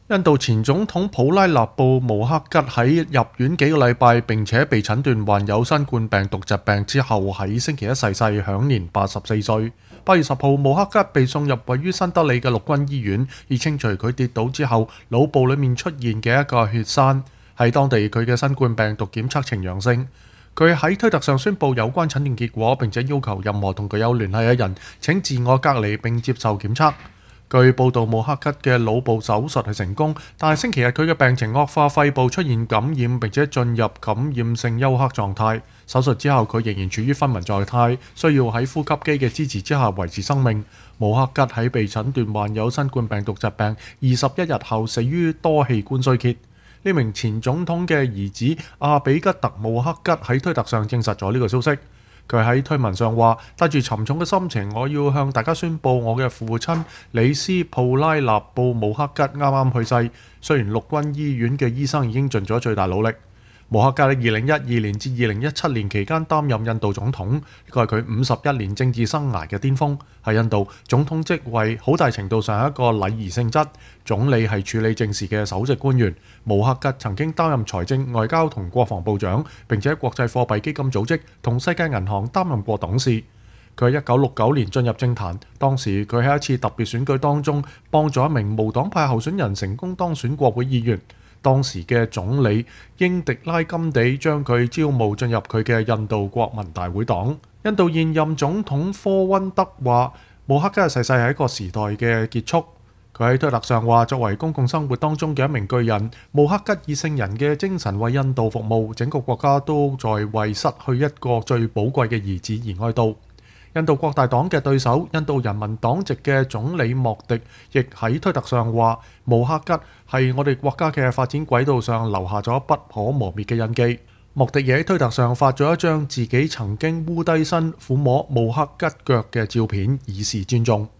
印度前總統普拉納布穆克吉喺入院幾個禮拜並且被診斷患有新冠病毒疾病之後，喺星期一逝世，享年84歲。8月10號，穆克吉被送入位於新德里嘅陸軍醫院，以清除佢跌倒之後腦部裡面出現嘅一個血栓。喺當地，佢嘅新冠病毒檢測呈陽性。佢喺推特上宣布有關診斷結果，並且要求任何同佢有聯繫嘅人請自我隔離並接受檢測。據報道，穆克吉嘅腦部手術係成功，但係星期日佢嘅病情惡化，肺部出現感染並且進入感染性休克狀態。手術之後，佢仍然處於昏迷狀態，需要喺呼吸機嘅支持之下維持生命。穆克吉喺被診斷患有新冠病毒疾病21日後死於多器官衰竭。呢名前總統嘅兒子阿比吉特穆克吉喺推特上證實咗呢個消息。佢喺推文上話：帶住沉重嘅心情，我要向大家宣布我嘅父親里斯普拉納布穆克吉啱啱去世。雖然陸軍醫院嘅醫生已經盡咗最大努力。穆克吉喺2012年至2017年期間擔任印度總統，呢個係佢51年政治生涯嘅巔峰。喺印度，總統職位好大程度上係一個禮儀性質，總理係處理政事嘅首席官員。穆克吉曾經擔任財政、外交同國防部長，並且喺國際貨幣基金組織同世界銀行擔任過董事。佢喺1969年進入政壇，當時佢喺一次特別選舉當中幫助一名無黨派候選人成功當選國會議員。當時嘅總理英迪拉甘地將佢招募進入佢嘅印度國民大會黨。印度現任總統科溫德話：穆克吉嘅逝世係一個時代嘅結束。佢喺推特上話：作為公共生活當中嘅一名巨人，穆克吉以聖人嘅精神為印度服務，整個國家都在為失去一個最寶貴嘅兒子而哀悼。印度國大黨嘅對手印度人民黨籍嘅總理莫迪亦喺推特上話：穆克吉係我哋國家嘅發展軌道上留下咗不可磨滅嘅印記。莫迪亦喺推特上發咗一張自己曾經烏低身撫摸穆克吉腳嘅照片，以示尊重。